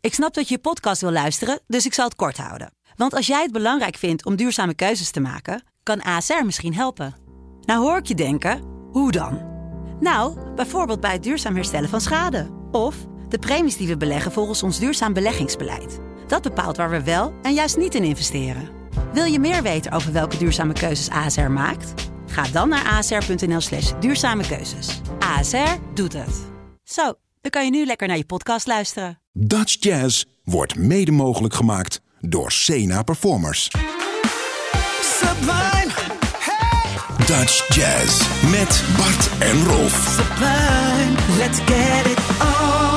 Ik snap dat je podcast wil luisteren, dus ik zal het kort houden. Want als jij het belangrijk vindt om duurzame keuzes te maken, kan ASR misschien helpen. Nou hoor ik je denken, hoe dan? Nou, bijvoorbeeld bij het duurzaam herstellen van schade. Of de premies die we beleggen volgens ons duurzaam beleggingsbeleid. Dat bepaalt waar we wel en juist niet in investeren. Wil je meer weten over welke duurzame keuzes ASR maakt? Ga dan naar asr.nl/duurzame keuzes. ASR doet het. Zo, dan kan je nu lekker naar je podcast luisteren. Dutch Jazz wordt mede mogelijk gemaakt door Sena Performers. Sublime, hey! Dutch Jazz met Bart en Rolf. Sublime, let's get it on.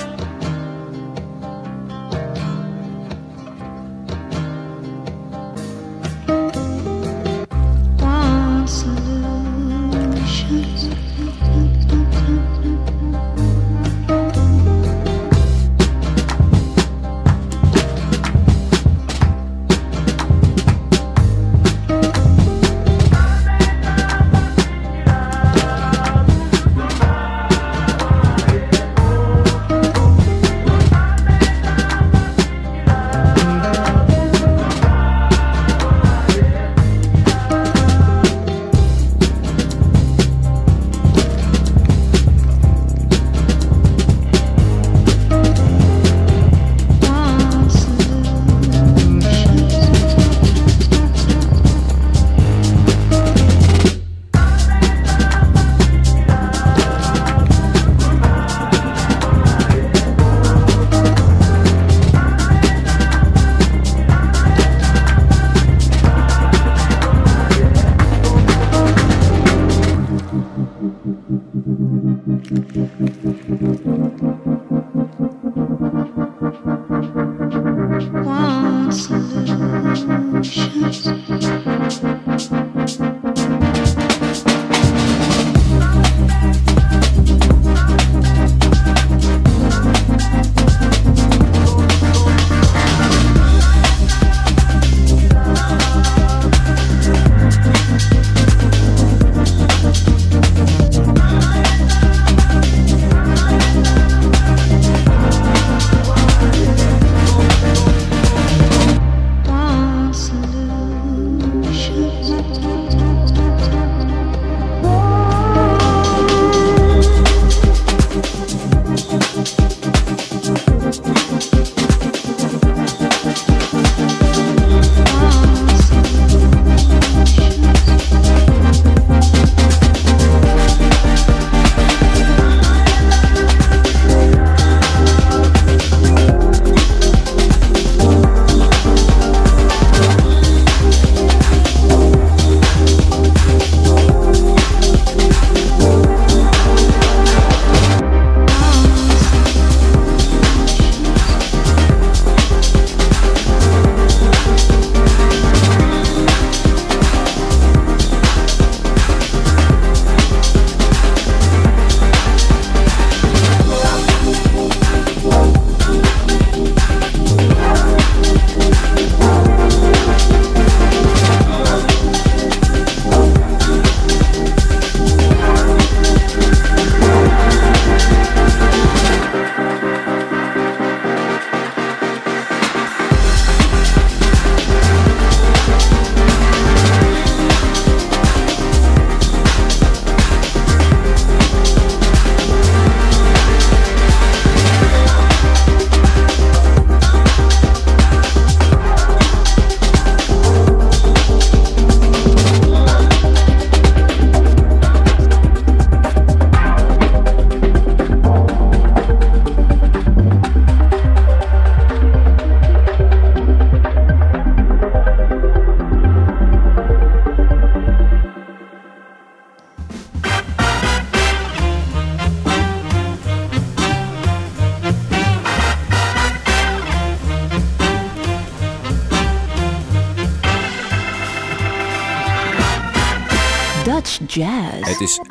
Dutch Jazz. Het is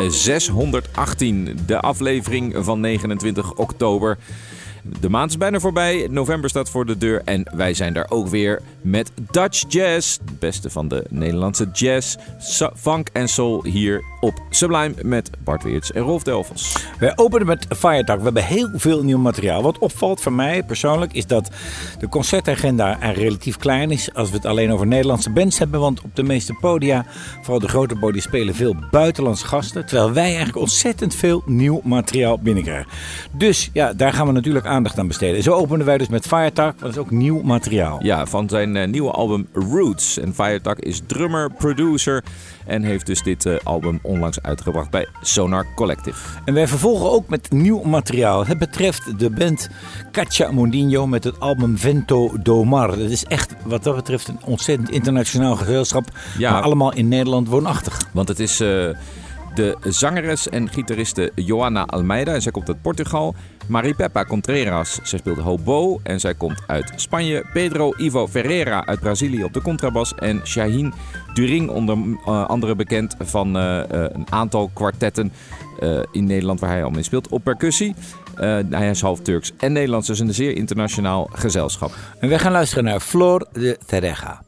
618, de aflevering van 29 oktober. De maand is bijna voorbij, november staat voor de deur en wij zijn daar ook weer met Dutch Jazz. Het beste van de Nederlandse jazz, funk en soul hier op Sublime met Bart Weerts en Rolf Delvels. Wij openen met Firetalk. We hebben heel veel nieuw materiaal. Wat opvalt voor mij persoonlijk is dat de concertagenda relatief klein is als we het alleen over Nederlandse bands hebben. Want op de meeste podia, vooral de grote podia, spelen veel buitenlandse gasten. Terwijl wij eigenlijk ontzettend veel nieuw materiaal binnenkrijgen. Dus ja, daar gaan we natuurlijk aandacht aan besteden. Zo openen wij dus met Firetalk. Dat is ook nieuw materiaal. Ja, van zijn nieuwe album Roots. En Firetalk is drummer, producer en heeft dus dit album onlangs uitgebracht bij Sonar Collective. En wij vervolgen ook met nieuw materiaal. Het betreft de band Caccia Mondino met het album Vento do Mar. Dat is echt wat dat betreft een ontzettend internationaal gezelschap. Ja, maar allemaal in Nederland woonachtig. Want het is de zangeres en gitariste Joana Almeida. En zij komt uit Portugal. Maripepa Contreras, zij speelt hobo en zij komt uit Spanje. Pedro Ivo Ferreira uit Brazilië op de contrabas. En Shahin During, onder andere bekend van een aantal kwartetten in Nederland waar hij al mee speelt, op percussie. Hij is half Turks en Nederlands, dus een zeer internationaal gezelschap. En wij gaan luisteren naar Flor de Terreja.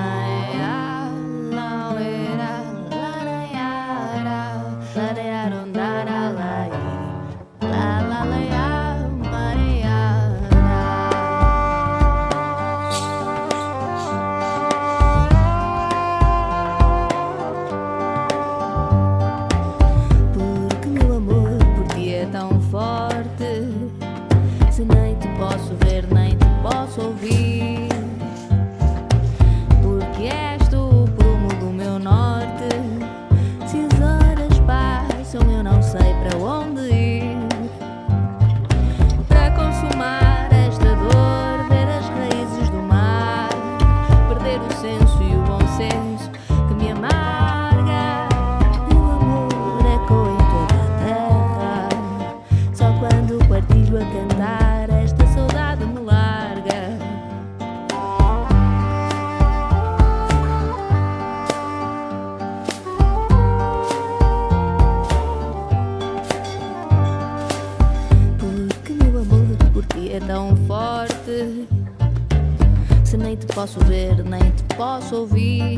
Posso ver, nem te posso ouvir,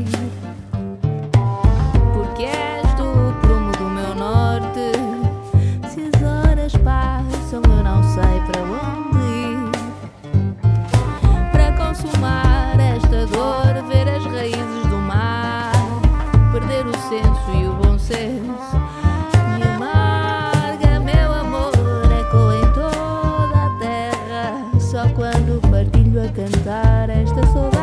porque és do prumo do meu norte. Se as horas passam, eu não sei para onde ir. Para consumar esta dor, ver as raízes do mar, perder o senso e o bom senso. Me amarga, meu amor, ecoa em toda a terra. Só quando partilho a cantar esta saudade.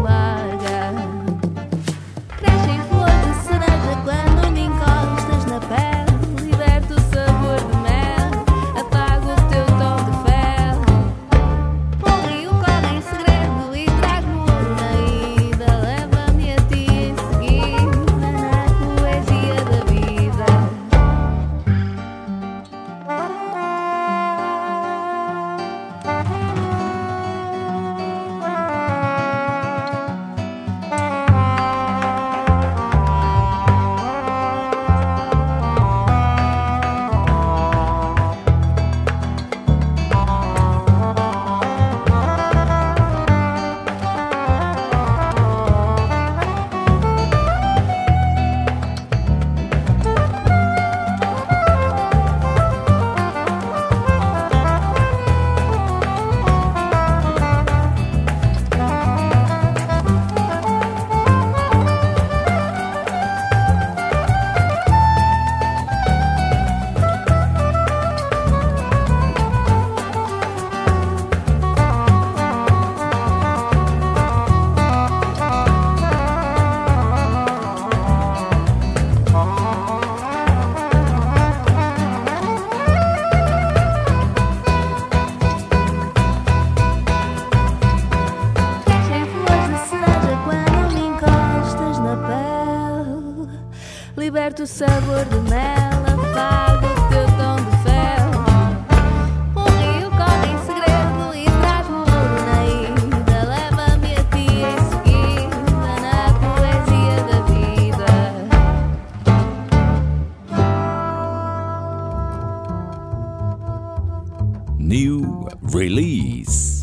Liberta o sabor de mel, apaga o teu tom de fel. Rio corre em segredo e traz-me ouro na ida. Leva-me a ti em seguida, na poesia da vida. New release.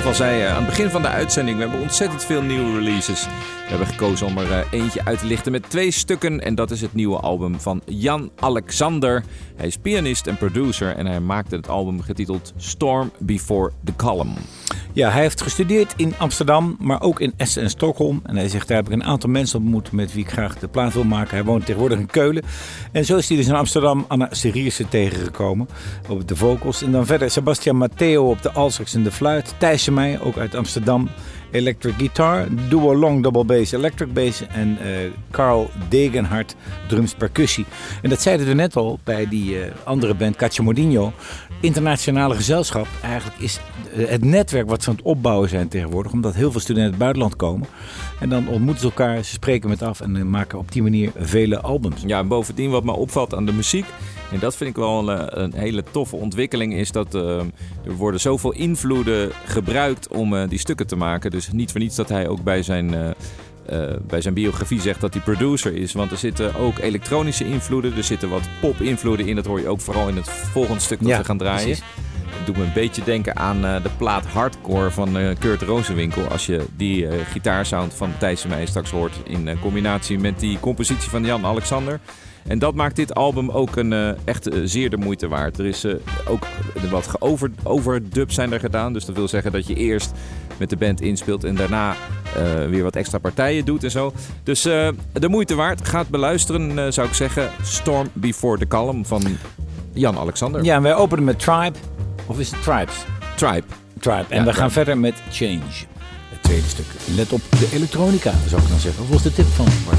al zei aan het begin van de uitzending, we hebben ontzettend veel nieuwe releases. We hebben gekozen om er eentje uit te lichten met 2 stukken. En dat is het nieuwe album van Jan Alexander. Hij is pianist en producer en hij maakte het album getiteld Storm Before the Column. Ja, hij heeft gestudeerd in Amsterdam, maar ook in Essen en Stockholm. En hij zegt, daar heb ik een aantal mensen ontmoet met wie ik graag de plaat wil maken. Hij woont tegenwoordig in Keulen. En zo is hij dus in Amsterdam Anna Serierse tegengekomen op de vocals. En dan verder Sebastian Matteo op de altsax en de fluit. Thijsje Meijer, ook uit Amsterdam, electric guitar. Duo Long double bass, electric bass. En Carl Degenhardt, drums percussie. En dat zeiden we net al bij die andere band, Cacciamodino. Internationale gezelschap eigenlijk is het netwerk wat ze aan het opbouwen zijn tegenwoordig. Omdat heel veel studenten uit het buitenland komen. En dan ontmoeten ze elkaar, ze spreken met af en maken op die manier vele albums. Ja, en bovendien wat me opvalt aan de muziek, en dat vind ik wel een hele toffe ontwikkeling, is dat er worden zoveel invloeden gebruikt om die stukken te maken. Dus niet voor niets dat hij ook bij zijn biografie zegt dat hij producer is. Want er zitten ook elektronische invloeden, er zitten wat pop-invloeden in. Dat hoor je ook vooral in het volgende stuk dat we gaan draaien. Precies. Het doet me een beetje denken aan de plaat Hardcore van Kurt Rozenwinkel. Als je die gitaarsound van Thijs Meijer straks hoort in combinatie met die compositie van Jan Alexander. En dat maakt dit album ook echt zeer de moeite waard. Er is ook wat overdubs zijn er gedaan. Dus dat wil zeggen dat je eerst met de band inspeelt en daarna weer wat extra partijen doet en zo. Dus de moeite waard. Ga het beluisteren, zou ik zeggen. Storm Before the Column van Jan Alexander. Ja, en wij openen met Tribe. Of is het Tribes? Tribe. En we gaan verder met Change. Het tweede stuk. Let op de elektronica, zou ik dan zeggen. Of was de tip van Bart?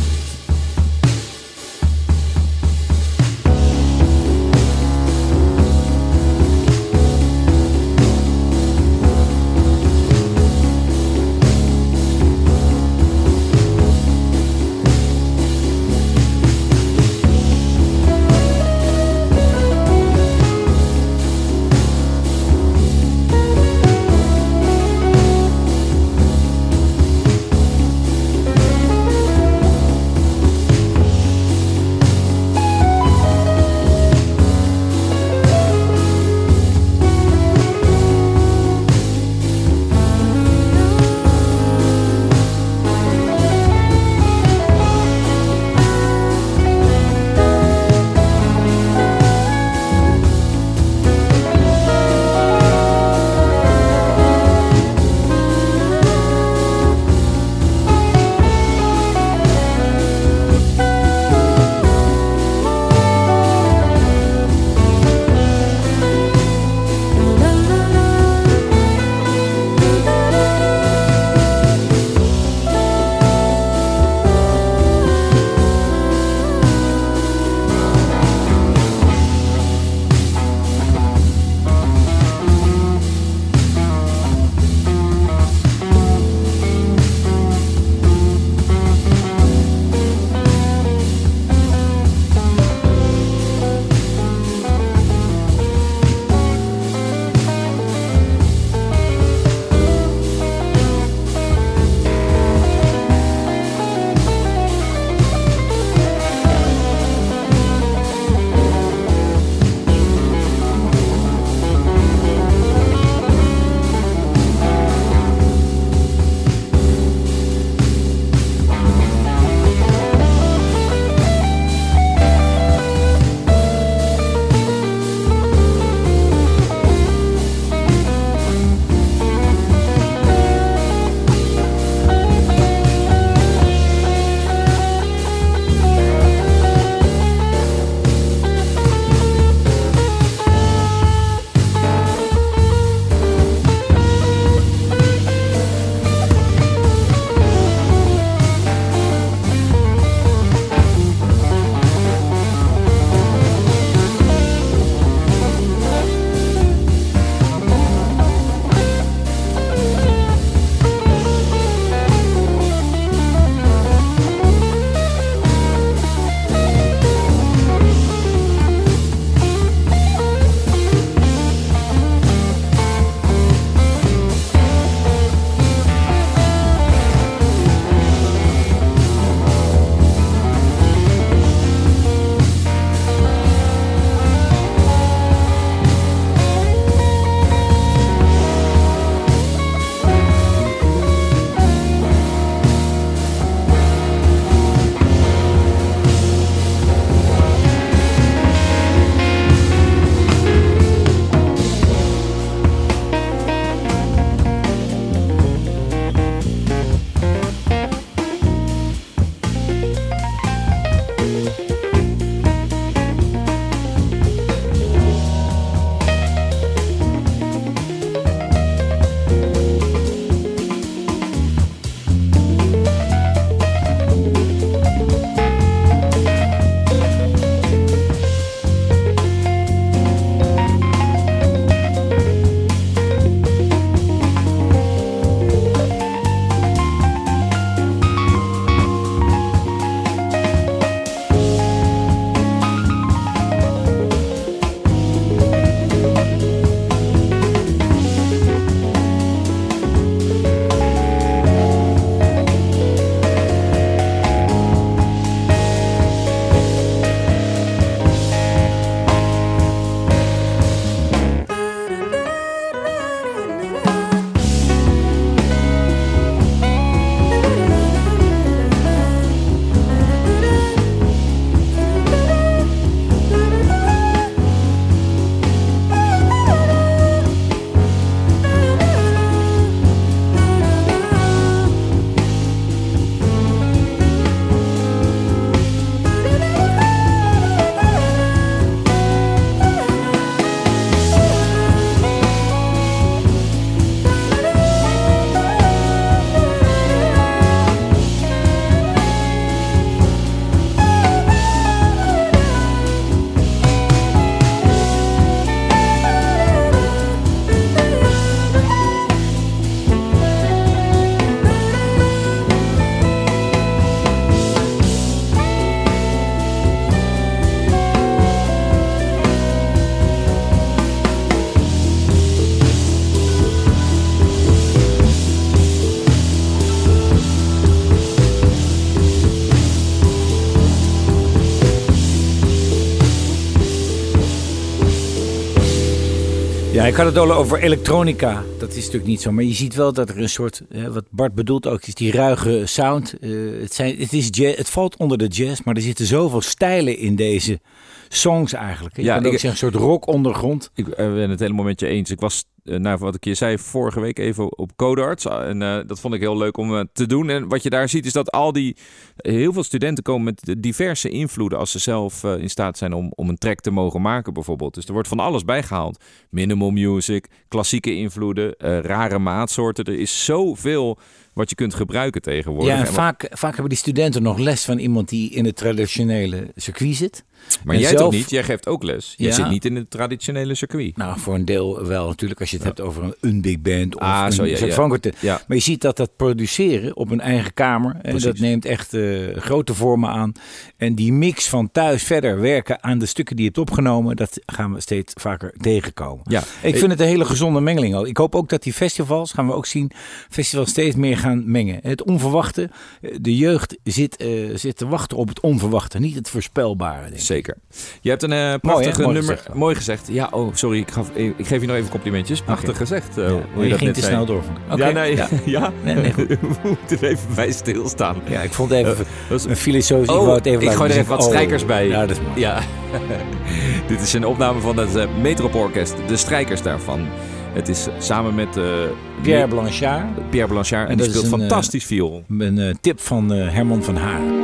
Ik had het al over elektronica. Dat is natuurlijk niet zo. Maar je ziet wel dat er een soort, wat Bart bedoelt ook, is die ruige sound. Het valt onder de jazz, maar er zitten zoveel stijlen in deze songs eigenlijk. Je kan ook zeggen, een soort rock ondergrond. Ik ben het helemaal met je eens. Ik was, wat ik je zei, vorige week even op Codarts. En dat vond ik heel leuk om te doen. En wat je daar ziet is dat heel veel studenten komen met diverse invloeden als ze zelf in staat zijn om een track te mogen maken bijvoorbeeld. Dus er wordt van alles bijgehaald. Minimal music, klassieke invloeden, rare maatsoorten. Er is zoveel wat je kunt gebruiken tegenwoordig. Ja, en vaak hebben die studenten nog les van iemand die in het traditionele circuit zit. Maar jij toch niet? Jij geeft ook les. Jij zit niet in het traditionele circuit. Nou, voor een deel wel natuurlijk als je het hebt over een big band of een soort van. Maar je ziet dat produceren op een eigen kamer, dat neemt echt grote vormen aan. En die mix van thuis verder werken aan de stukken die je hebt opgenomen, dat gaan we steeds vaker tegenkomen. Ja. Ik vind het een hele gezonde mengeling. Ik hoop ook dat die festivals, gaan we ook zien, festivals steeds meer gaan mengen. Het onverwachte, de jeugd zit te wachten op het onverwachte, niet het voorspelbare. Denk ik. Zeker. Je hebt een prachtige nummer. Mooi gezegd. Ja, sorry. Ik geef je nog even complimentjes. Prachtig gezegd. Hoe je ging te snel door. Nee, goed. We moeten even bij stilstaan. Ja, ik vond even een filosofie. Ik gooi er even wat strijkers bij. Ja, dat is mooi. Ja. Dit is een opname van het Metropoolorkest. De strijkers daarvan. Het is samen met Pierre Blanchard. En die speelt fantastisch viool. Een tip van Herman van Haren.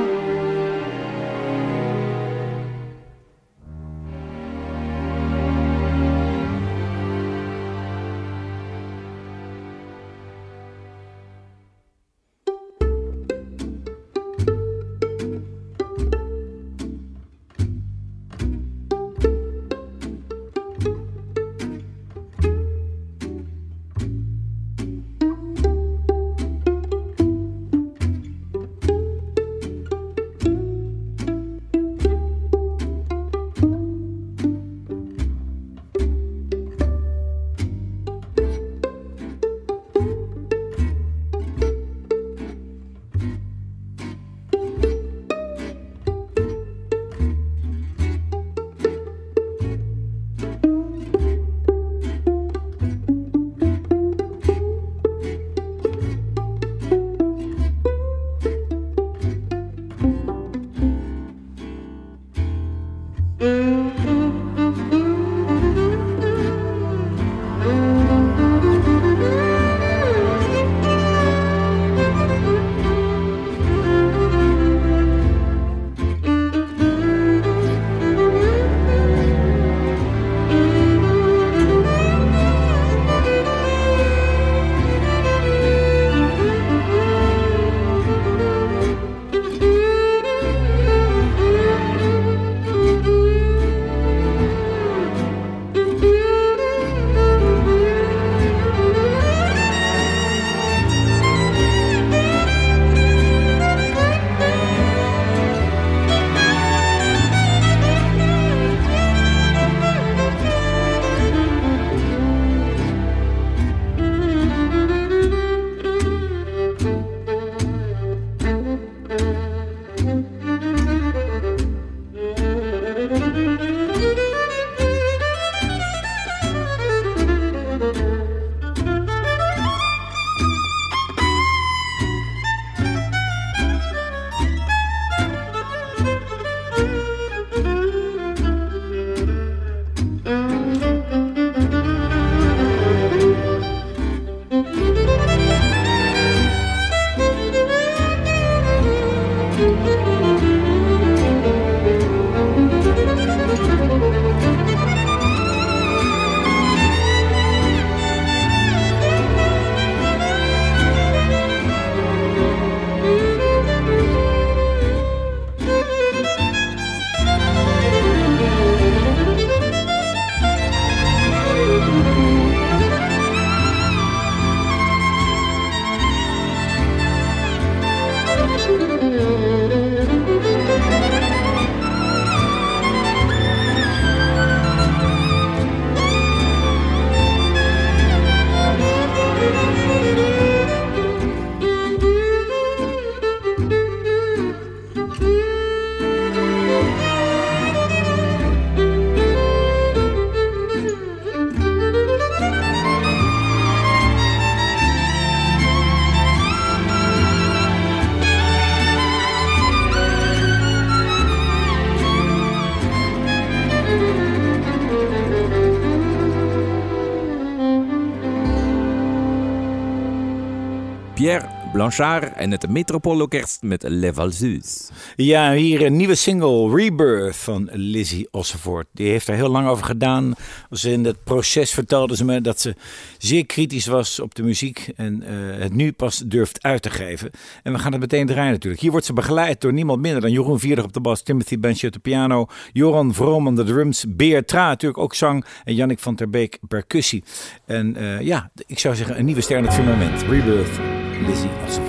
Pierre Blanchard en het Metropoolorkest met Les Valseuses. Ja, hier een nieuwe single, Rebirth, van Lizzie Ossenvoort. Die heeft er heel lang over gedaan. In het proces vertelde ze me dat ze zeer kritisch was op de muziek en het nu pas durft uit te geven. En we gaan het meteen draaien natuurlijk. Hier wordt ze begeleid door niemand minder dan Jeroen Vierder op de bas, Timothy Bench op de piano, Joran Vroom aan de drums, Beertra natuurlijk ook zang en Jannik van ter Beek percussie. En ik zou zeggen een nieuwe ster in het firmament. Rebirth, Lizzie Ossenvoort.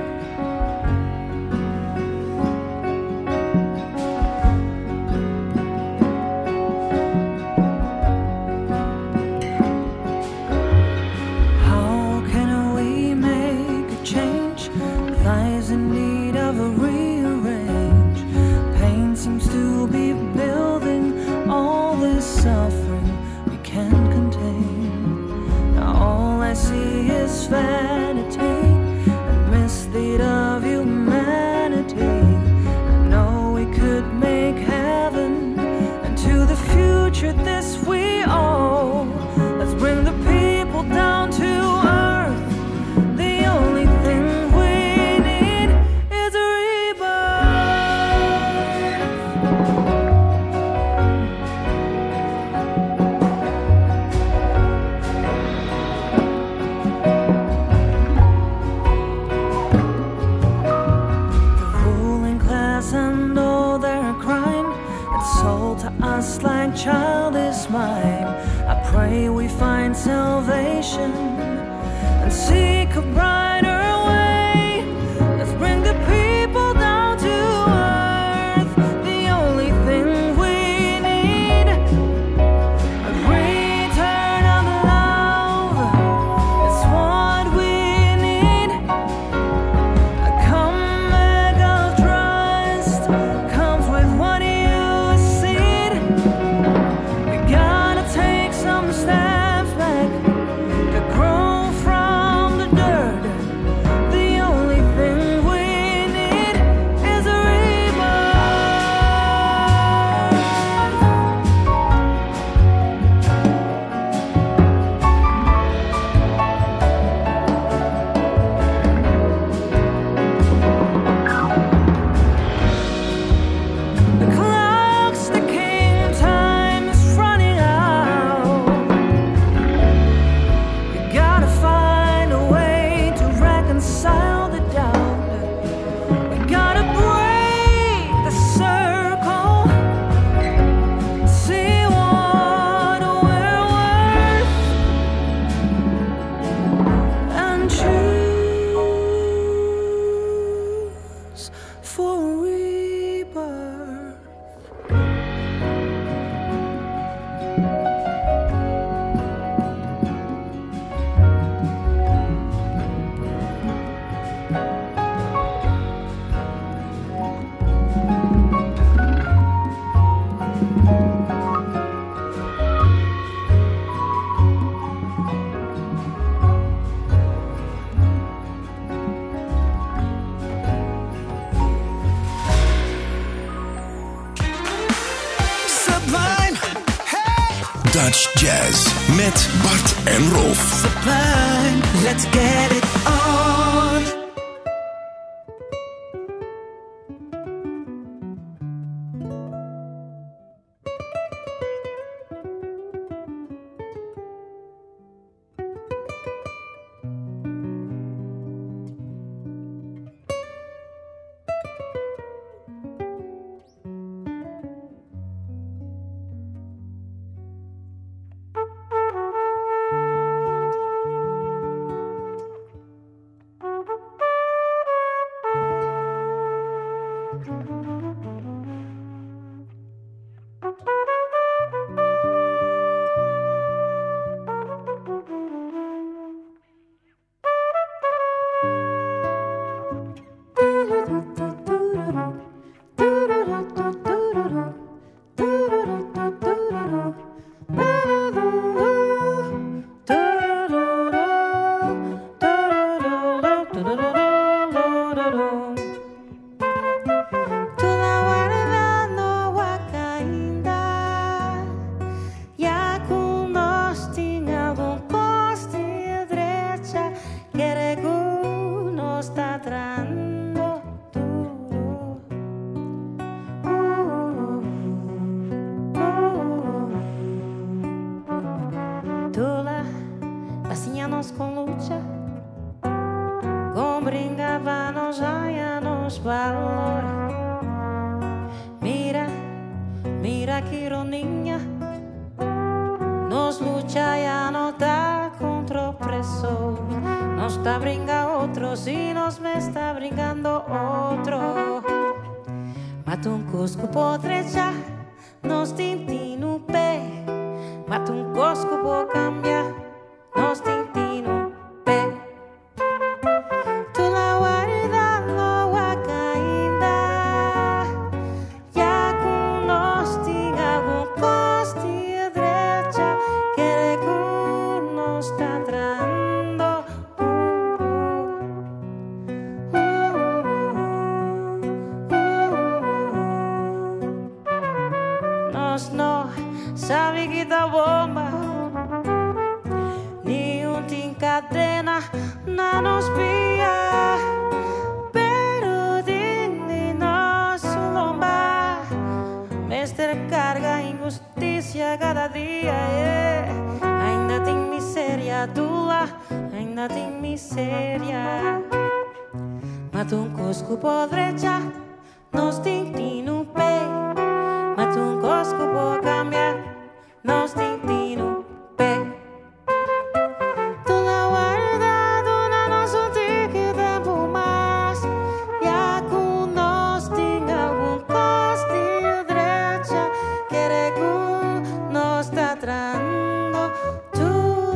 Dutch Jazz met Bart en Rolf. Sublime, let's get it on. está brinca otro, si nos me está brincando otro. Mata un cosco podrecha, nos tintinu pe. Mata un cosco po cambia, nos tintinu pe. Tu la guarda no guacainda, ya con nos tinga un costi derecha, que con nos está trando. Nos no sabe que da bomba, ni un tincadena na nos pilla, pero de nos lomba. Mester carga injusticia cada día, ainda tem miseria tua, ainda tem miseria. Mata un cosco podrecha, nos tintinu pe. Mata un cosco po cambia, nos tintinu pe. Tu la guarda, dona nos un tique tempo más, ya con nos tinga algún costi derecha, que con nos está trando tu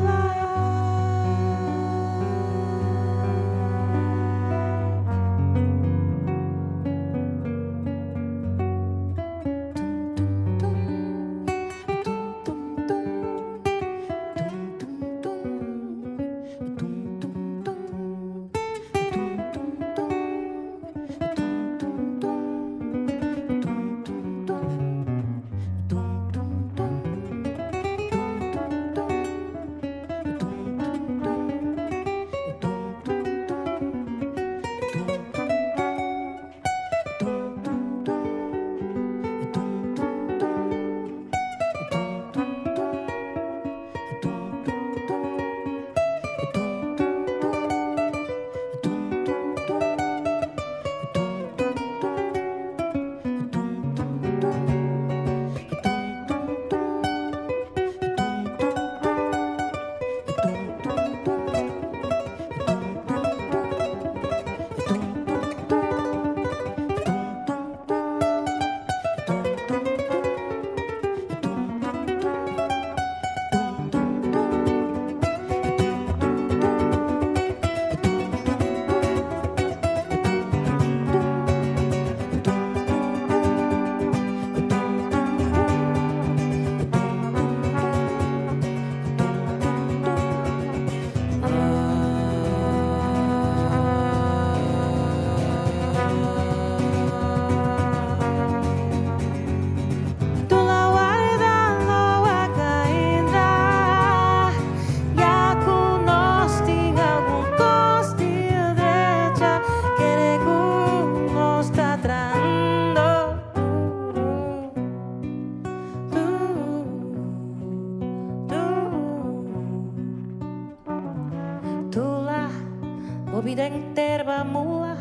vida enterba mula,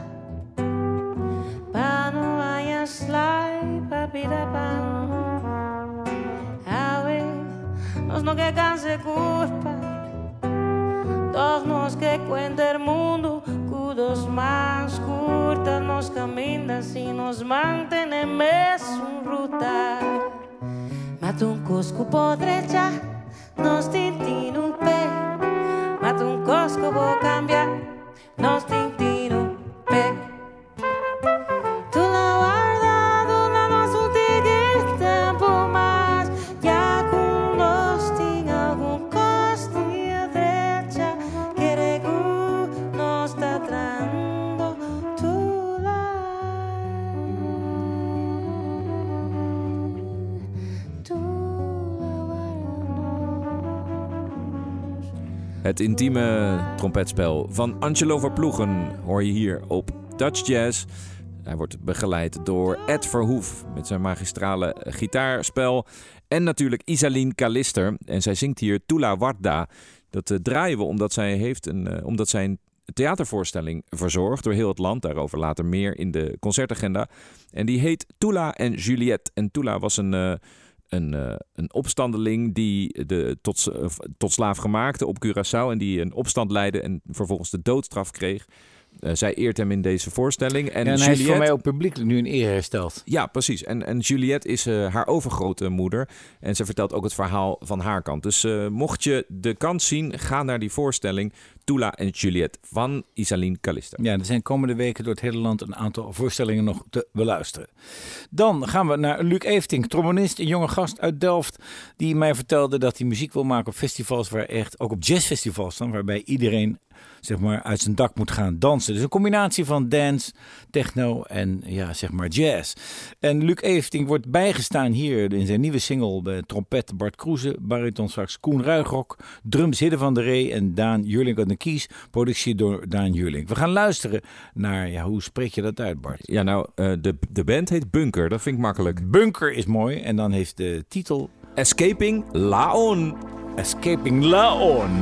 pano haya slide, papira pan. Awe, nos no que canse culpa, todos nos que cuenta el mundo, cudos más curtas nos caminan si nos mantenemos en ruta. Mata un cosco podrecha, nos tintinu pe, mata un cosco bo cambia, nos tintinu pe. Tu la guarda, dona nos un tique tempo más, ya con nos tinga algún costi derecha, que regu nos está trando tu la. Het intieme trompetspel van Angelo Verploegen hoor je hier op Dutch Jazz. Hij wordt begeleid door Ed Verhoef met zijn magistrale gitaarspel. En natuurlijk Isaline Kalister. En zij zingt hier Tula Warda. Dat draaien we omdat zij een theatervoorstelling verzorgt door heel het land. Daarover later meer in de concertagenda. En die heet Tula en Juliette. En Tula was een een opstandeling die de tot slaaf gemaakte op Curaçao en die een opstand leidde en vervolgens de doodstraf kreeg. Zij eert hem in deze voorstelling. En hij Juliette, is voor mij ook publiekelijk nu in eer hersteld. Ja, precies. En Juliette is haar overgrote moeder. En ze vertelt ook het verhaal van haar kant. Dus mocht je de kans zien, ga naar die voorstelling. Tula en Juliette van Isaline Callister. Ja, er zijn komende weken door het hele land een aantal voorstellingen nog te beluisteren. Dan gaan we naar Luc Eefting, trombonist, een jonge gast uit Delft, die mij vertelde dat hij muziek wil maken op festivals waar echt, ook op jazzfestivals dan, waarbij iedereen zeg maar uit zijn dak moet gaan dansen. Dus een combinatie van dance, techno en ja, zeg maar jazz. En Luc Eefting wordt bijgestaan hier in zijn nieuwe single bij trompet Bart Kroeze, bariton sax Koen Ruigrok, drums Hidde van der Ree en Daan Jurlink aan de keys, productie door Daan Jurlink. We gaan luisteren naar, ja, hoe spreek je dat uit, Bart? Ja, nou, de band heet Bunker, dat vind ik makkelijk. Bunker is mooi en dan heeft de titel Escaping Laon. Escaping Laon.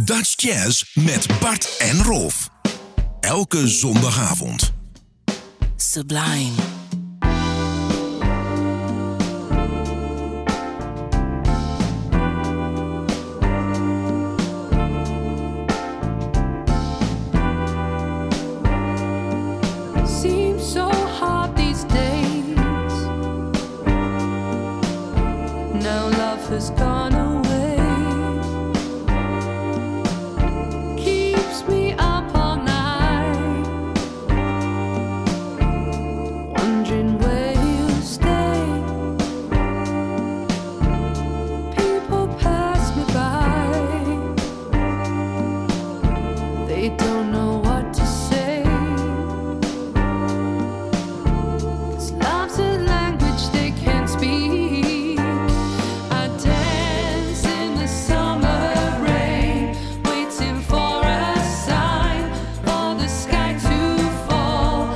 Dutch Jazz met Bart en Rolf. Elke zondagavond. Sublime. Seems so hard these days. Now love has gone away. Keeps me up all night, wondering where you stay. People pass me by, they don't know what to say. Love's a language they can't speak. I dance in the summer rain, waiting for a sign for the sky to fall.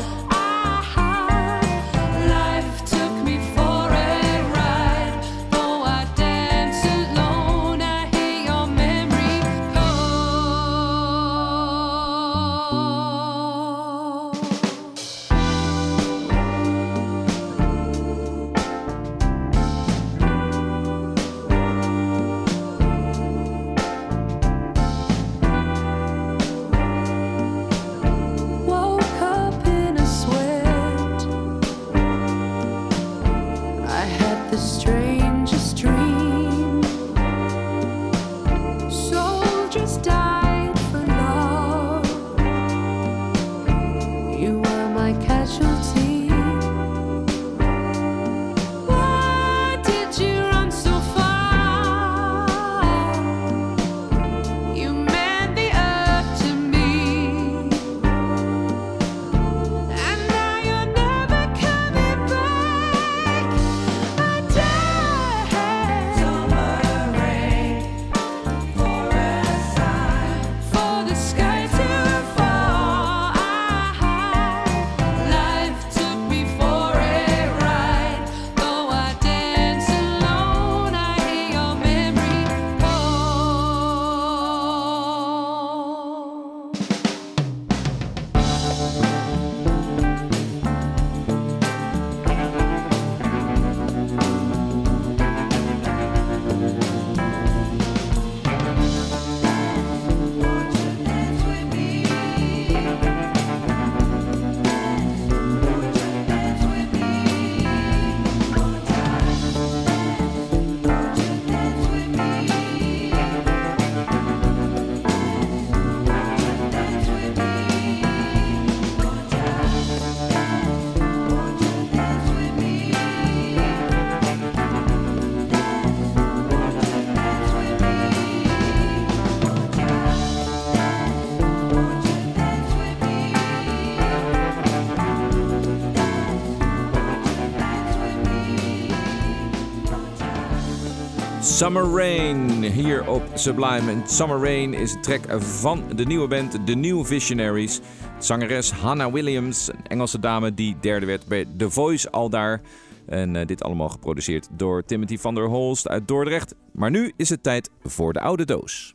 Life took me for a ride. Though I dance alone, I hear your memory call. Woke up in a sweat. I had the strangest dream. Soldiers died for love. You were my casualty. Why did you run so far? You meant the earth to me. And now you're never coming back. I died. Summer rain for a sign for the sky to fall. Life took me for a ride. Though I dance alone, I hear your memory call. Summer Rain hier op Sublime. En Summer Rain is een track van de nieuwe band The New Visionaries. Zangeres Hannah Williams, een Engelse dame die derde werd bij The Voice al daar. En dit allemaal geproduceerd door Timothy van der Holst uit Dordrecht. Maar nu is het tijd voor de oude doos.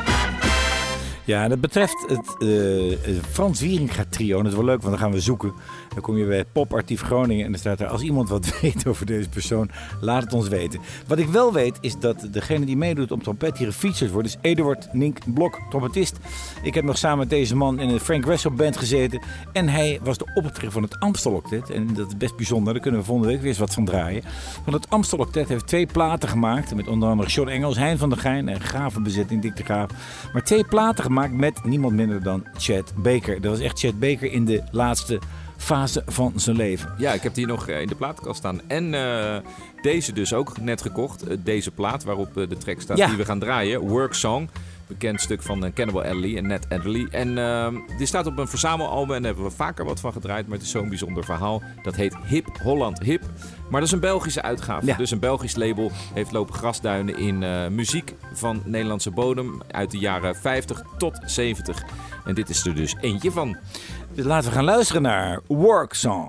Ja, dat betreft het Frans Wieringa trio. En dat is wel leuk, want dan gaan we zoeken. Dan kom je bij het Poparchief Groningen en dan staat er: als iemand wat weet over deze persoon, laat het ons weten. Wat ik wel weet is dat degene die meedoet om trompet hier gefeatured wordt, is Eduard Nink Blok, trompetist. Ik heb nog samen met deze man in een Frank Wessel band gezeten. En hij was de oprichter van het Amstel Octet. En dat is best bijzonder, daar kunnen we volgende week weer eens wat van draaien. Want het Amstel Octet heeft 2 platen gemaakt. Met onder andere John Engels, Hein van der Geijn en gave bezetting, Dick de Graaf. Maar 2 platen gemaakt met niemand minder dan Chet Baker. Dat was echt Chet Baker in de laatste fase van zijn leven. Ja, ik heb die nog in de platenkast staan. En deze dus ook net gekocht. Deze plaat waarop de track staat die we gaan draaien. Work Song. Bekend stuk van Cannibal Adderley en Ned Adderley. En die staat op een verzamelalbum en daar hebben we vaker wat van gedraaid. Maar het is zo'n bijzonder verhaal. Dat heet Hip Holland Hip. Maar dat is een Belgische uitgave. Ja. Dus een Belgisch label heeft lopen grasduinen in muziek van Nederlandse bodem. Uit de jaren 50 tot 70. En dit is er dus eentje van. Dus laten we gaan luisteren naar Work Song.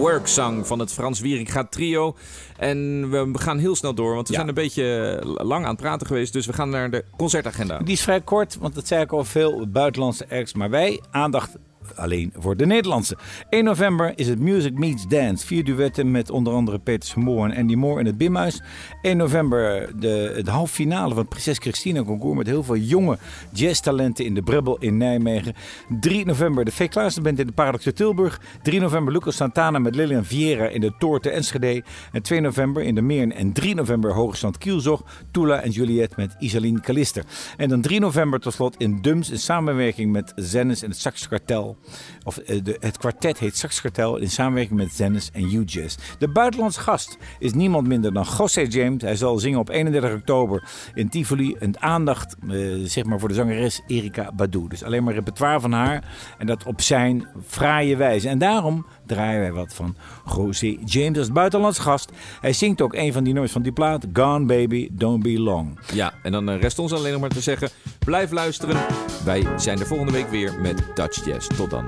Work Song van het Frans Wieringa trio. En we gaan heel snel door, want we zijn een beetje lang aan het praten geweest. Dus we gaan naar de concertagenda. Die is vrij kort, want dat zei ik al, veel buitenlandse acts. Maar wij aandacht alleen voor de Nederlandse. 1 november is het Music Meets Dance. 4 duetten met onder andere Peter Vermoor en Andy Moore in het Bimhuis. 1 november de halve finale van het Prinses Christina Concours met heel veel jonge jazztalenten in de Brebbel in Nijmegen. 3 november de V. Klaassen Band in de Paradox te Tilburg. 3 november Lucas Santana met Lilian Vieira in de Toor te Enschede. En 2 november in de Meern. En 3 november Hoogstand Kielzog, Tula en Juliette met Isaline Kalister. En dan 3 november tot slot in Dums in samenwerking met Zennis en het Sax Kartel. Het kwartet heet Sax Kartel in samenwerking met Zennis en U-Jazz. De buitenlandse gast is niemand minder dan José James. Hij zal zingen op 31 oktober in Tivoli. Een aandacht zeg maar voor de zangeres Erika Badu. Dus alleen maar repertoire van haar. En dat op zijn fraaie wijze. En daarom draaien wij wat van José James als buitenlandse gast. Hij zingt ook een van die nummers van die plaat. Gone Baby, Don't Be Long. Ja, en dan rest ons alleen nog maar te zeggen. Blijf luisteren. Wij zijn de volgende week weer met Dutch Jazz. Tot dan.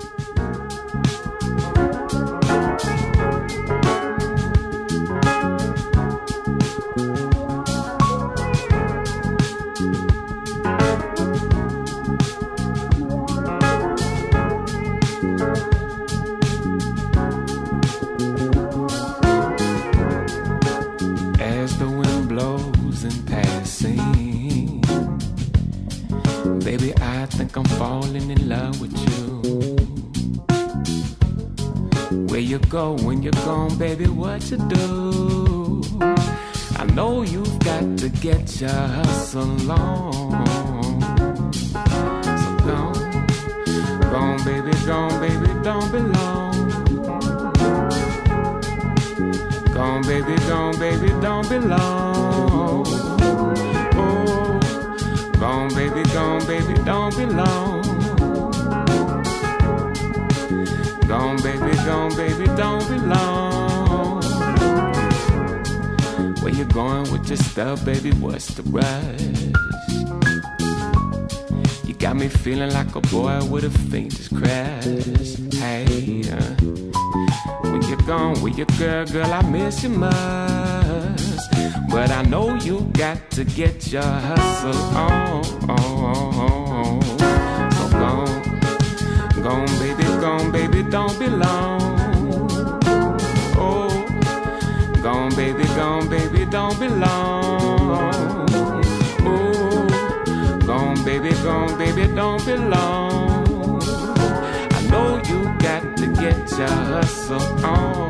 As the wind blows in passing, baby, I think I'm falling in love with you. Where you go when you're gone, baby, what you do? I know you've got to get your hustle on. So gone, baby, don't be long. Gone, baby, don't be long. Oh, gone, baby, don't be long. Gone, baby, don't be long. Where you going with your stuff, baby? What's the rush? You got me feeling like a boy with a faintest crash. Hey, when you're gone with your girl, I miss you much. But I know you got to get your hustle on. So gone, baby, don't be long. Oh, gone, baby, don't be long. Oh, gone, baby, don't be long. I know you got to get your hustle on.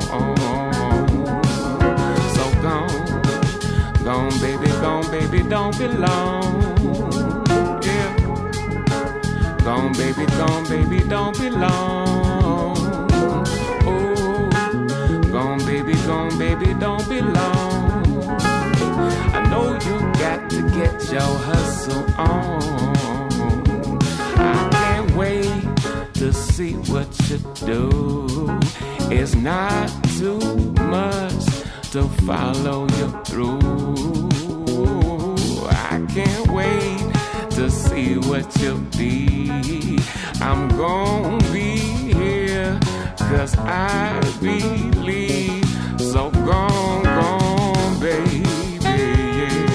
So gone, baby, don't be long. Yeah. Gone, baby, don't be long. Oh, gone, baby, don't be long. I know you got to get your hustle on. I can't wait to see what you do. It's not too much to follow you through. I can't wait to see what you'll be. I'm gonna be here, 'cause I believe. So gone, baby, yeah.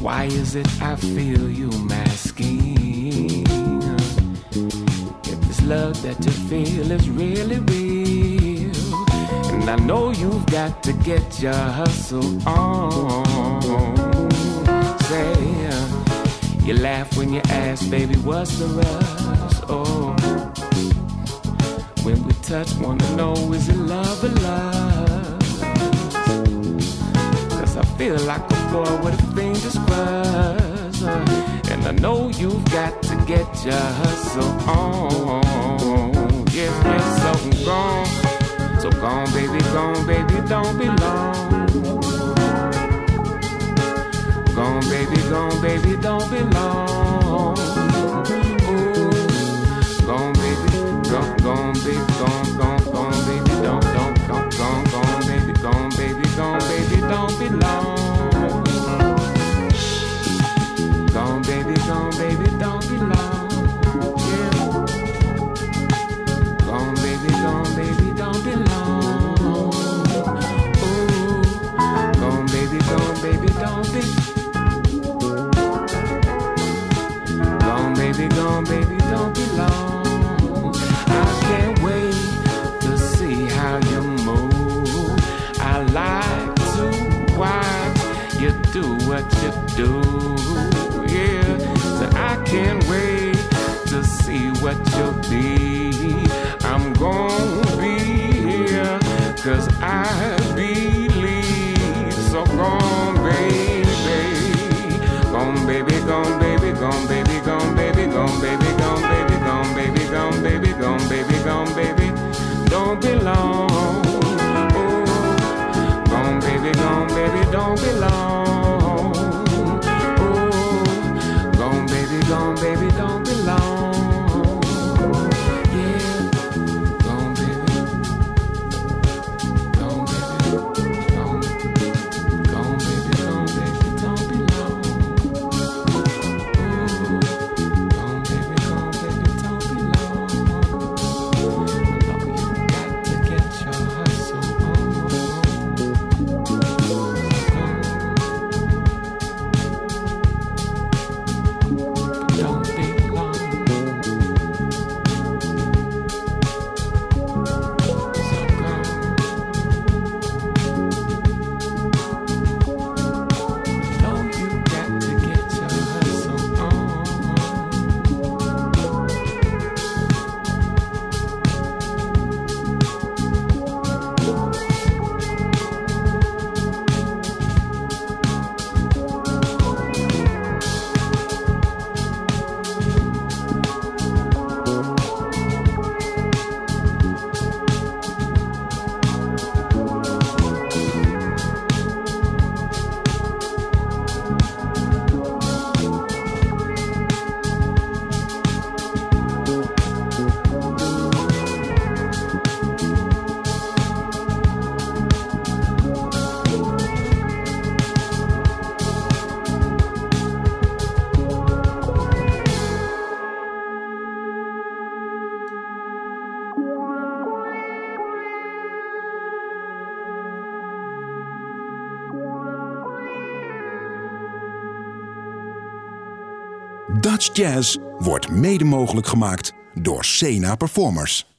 Why is it I feel you masking? If this love that you feel is really real, and I know you've got to get your hustle on. Say, you laugh when you ask, baby, what's the rush? Oh, when we touch, wanna know, is it love or lust? 'Cause I feel like a boy with a finger's buzz, and I know you've got to get your hustle on. Yes, yes, so gone. So gone, baby, don't be long. Gone, baby, don't be long. Ooh, gone, baby, gone, baby, gone, baby, don't, gone, baby, don't be long. Gone, baby, don't be long. Yeah. Gone, baby, don't be long. Ooh, gone, baby, don't be. Gone, baby, don't be long. I can't wait to see how you move. I like to watch you do what you do. Yeah, so I can't wait to see what you'll be. I'm gonna be here 'cause I believe. So gone, baby. Gone, baby, gone, baby, gone, baby, gone, baby, gone, baby, gone, baby, gone, baby, gone, baby, gone, baby, gone, baby, don't be long. Oh, gone, baby, don't be long. Oh, gone, baby, don't be long. Yeah, gone, baby, gone, baby, gone, gone, baby, don't be long. Dutch Jazz wordt mede mogelijk gemaakt door Sena Performers.